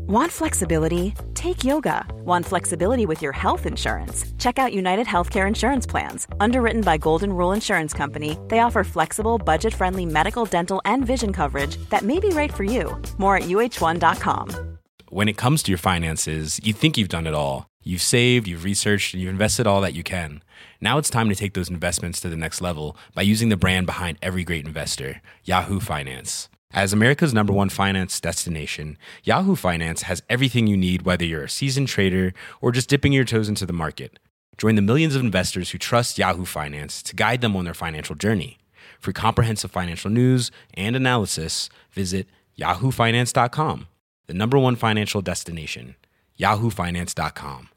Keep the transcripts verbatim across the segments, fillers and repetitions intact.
Want flexibility? Take yoga. Want flexibility with your health insurance? Check out United Healthcare Insurance Plans. Underwritten by Golden Rule Insurance Company, they offer flexible, budget-friendly medical, dental, and vision coverage that may be right for you. More at U H one dot com. When it comes to your finances, you think you've done it all. You've saved, you've researched, and you've invested all that you can. Now it's time to take those investments to the next level by using the brand behind every great investor, Yahoo Finance. As America's number one finance destination, Yahoo Finance has everything you need, whether you're a seasoned trader or just dipping your toes into the market. Join the millions of investors who trust Yahoo Finance to guide them on their financial journey. For comprehensive financial news and analysis, visit yahoo finance dot com, the number one financial destination, yahoo finance dot com.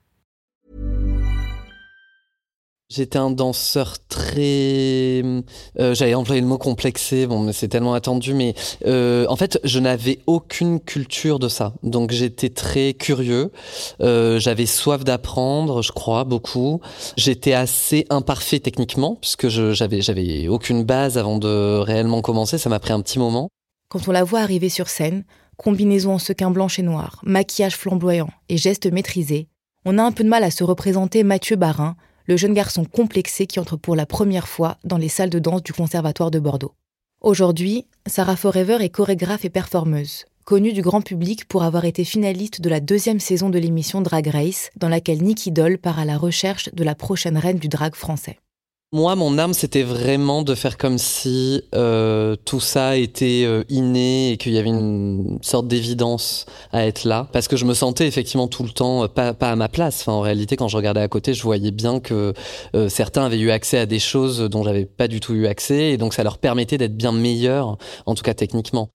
J'étais un danseur très... Euh, j'allais employer le mot complexé, bon, mais c'est tellement attendu, mais euh, en fait, je n'avais aucune culture de ça. Donc, j'étais très curieux. Euh, j'avais soif d'apprendre, je crois, beaucoup. J'étais assez imparfait techniquement, puisque je, j'avais, j'avais aucune base avant de réellement commencer. Ça m'a pris un petit moment. Quand on la voit arriver sur scène, combinaison en sequins blanche et noir, maquillage flamboyant et gestes maîtrisés, on a un peu de mal à se représenter Mathieu Barin, le jeune garçon complexé qui entre pour la première fois dans les salles de danse du Conservatoire de Bordeaux. Aujourd'hui, Sarah Forever est chorégraphe et performeuse, connue du grand public pour avoir été finaliste de la deuxième saison de l'émission Drag Race, dans laquelle Nicky Doll part à la recherche de la prochaine reine du drag français. Moi, mon âme, c'était vraiment de faire comme si euh, tout ça était euh, inné et qu'il y avait une sorte d'évidence à être là. Parce que je me sentais effectivement tout le temps euh, pas, pas à ma place. Enfin, en réalité, quand je regardais à côté, je voyais bien que euh, certains avaient eu accès à des choses dont j'avais pas du tout eu accès. Et donc, ça leur permettait d'être bien meilleurs, en tout cas techniquement.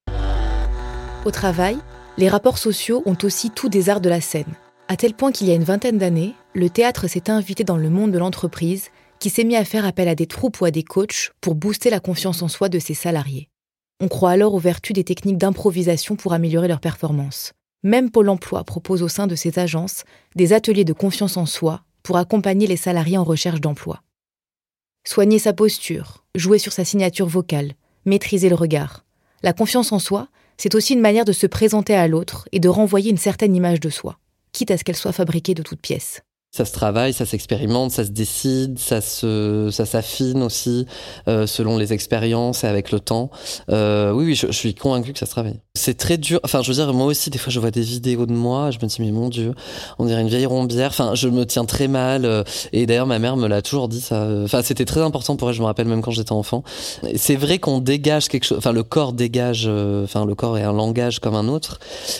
Au travail, les rapports sociaux ont aussi tout des arts de la scène. À tel point qu'il y a une vingtaine d'années, le théâtre s'est invité dans le monde de l'entreprise qui s'est mis à faire appel à des troupes ou à des coachs pour booster la confiance en soi de ses salariés. On croit alors aux vertus des techniques d'improvisation pour améliorer leur performance. Même Pôle emploi propose au sein de ses agences des ateliers de confiance en soi pour accompagner les salariés en recherche d'emploi. Soigner sa posture, jouer sur sa signature vocale, maîtriser le regard. La confiance en soi, c'est aussi une manière de se présenter à l'autre et de renvoyer une certaine image de soi, quitte à ce qu'elle soit fabriquée de toutes pièces. Ça se travaille, ça s'expérimente, ça se décide, ça se, ça s'affine aussi euh, selon les expériences et avec le temps. Euh, oui, oui, je, je suis convaincu que ça se travaille. C'est très dur. Enfin, je veux dire, moi aussi, des fois, je vois des vidéos de moi, je me dis, mais mon Dieu, on dirait une vieille rombière. Enfin, je me tiens très mal. Et d'ailleurs, ma mère me l'a toujours dit, ça. Enfin, c'était très important pour elle, je me rappelle même quand j'étais enfant. C'est vrai qu'on dégage quelque chose, enfin, le corps dégage, enfin, le corps est un langage comme un autre.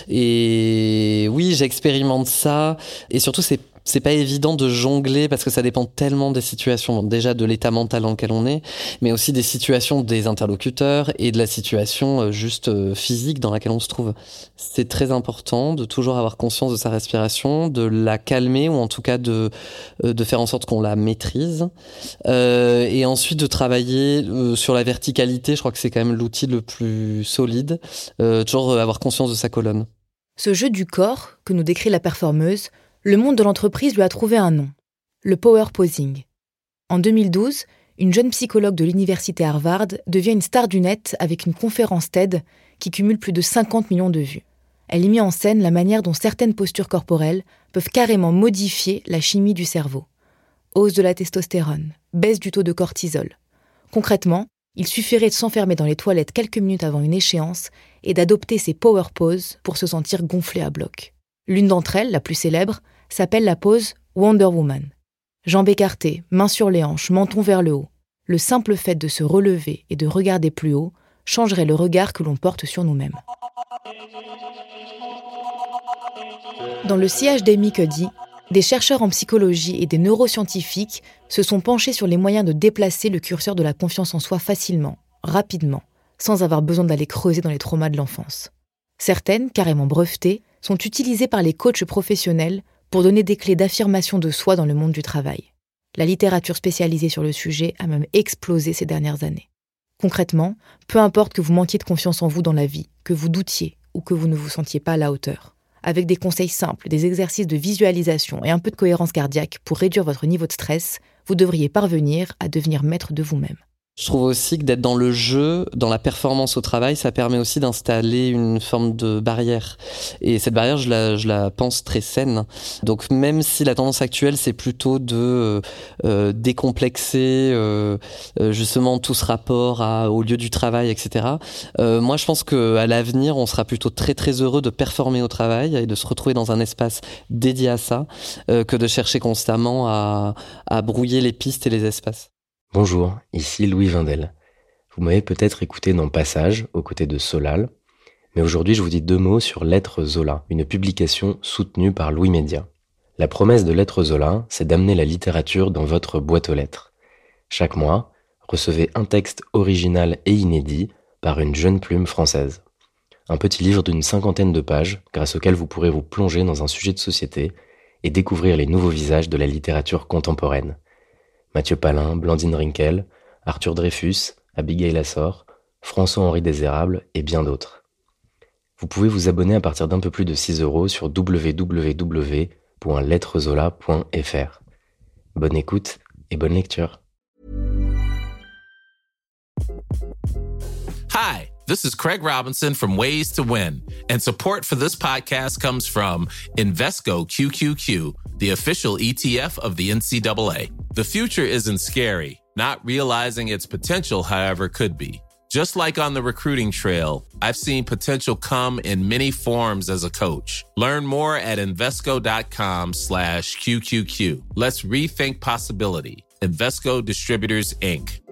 Et oui, j'expérimente ça. Et surtout, c'est C'est pas évident de jongler parce que ça dépend tellement des situations, déjà de l'état mental dans lequel on est, mais aussi des situations des interlocuteurs et de la situation juste physique dans laquelle on se trouve. C'est très important de toujours avoir conscience de sa respiration, de la calmer ou en tout cas de, de faire en sorte qu'on la maîtrise. Euh, et ensuite de travailler euh, sur la verticalité, je crois que c'est quand même l'outil le plus solide, euh, toujours avoir conscience de sa colonne. Ce jeu du corps que nous décrit la performeuse, le monde de l'entreprise lui a trouvé un nom, le power posing. En deux mille douze, une jeune psychologue de l'université Harvard devient une star du net avec une conférence TED qui cumule plus de cinquante millions de vues. Elle y met en scène la manière dont certaines postures corporelles peuvent carrément modifier la chimie du cerveau. Hausse de la testostérone, baisse du taux de cortisol. Concrètement, il suffirait de s'enfermer dans les toilettes quelques minutes avant une échéance et d'adopter ces power poses pour se sentir gonflé à bloc. L'une d'entre elles, la plus célèbre, s'appelle la pose Wonder Woman. Jambes écartées, mains sur les hanches, menton vers le haut. Le simple fait de se relever et de regarder plus haut changerait le regard que l'on porte sur nous-mêmes. Dans le sillage d'Amy Cuddy, des chercheurs en psychologie et des neuroscientifiques se sont penchés sur les moyens de déplacer le curseur de la confiance en soi facilement, rapidement, sans avoir besoin d'aller creuser dans les traumas de l'enfance. Certaines, carrément brevetées, sont utilisées par les coachs professionnels pour donner des clés d'affirmation de soi dans le monde du travail. La littérature spécialisée sur le sujet a même explosé ces dernières années. Concrètement, peu importe que vous manquiez de confiance en vous dans la vie, que vous doutiez ou que vous ne vous sentiez pas à la hauteur, avec des conseils simples, des exercices de visualisation et un peu de cohérence cardiaque pour réduire votre niveau de stress, vous devriez parvenir à devenir maître de vous-même. Je trouve aussi que d'être dans le jeu, dans la performance au travail, ça permet aussi d'installer une forme de barrière. Et cette barrière, je la, je la pense très saine. Donc même si la tendance actuelle, c'est plutôt de euh, décomplexer euh, justement tout ce rapport à, au lieu du travail, et cetera. Euh, moi, je pense qu'à l'avenir, on sera plutôt très très heureux de performer au travail et de se retrouver dans un espace dédié à ça, euh, que de chercher constamment à, à brouiller les pistes et les espaces. Bonjour, ici Louis Vindel. Vous m'avez peut-être écouté dans Passage, aux côtés de Solal, mais aujourd'hui je vous dis deux mots sur Lettres Zola, une publication soutenue par Louis Média. La promesse de Lettres Zola, c'est d'amener la littérature dans votre boîte aux lettres. Chaque mois, recevez un texte original et inédit par une jeune plume française. Un petit livre d'une cinquantaine de pages, grâce auquel vous pourrez vous plonger dans un sujet de société et découvrir les nouveaux visages de la littérature contemporaine. Mathieu Palin, Blandine Rinkel, Arthur Dreyfus, Abigail Assor, François-Henri Désérable et bien d'autres. Vous pouvez vous abonner à partir d'un peu plus de six euros sur w w w point lettrezola point f r. Bonne écoute et bonne lecture. Hi, this is Craig Robinson from Ways to Win, and support for this podcast comes from Invesco Q Q Q, the official E T F of the N C double A. The future isn't scary. Not realizing its potential, however, could be. Just like on the recruiting trail, I've seen potential come in many forms as a coach. Learn more at Invesco.com slash QQQ. Let's rethink possibility. Invesco Distributors, Incorporated.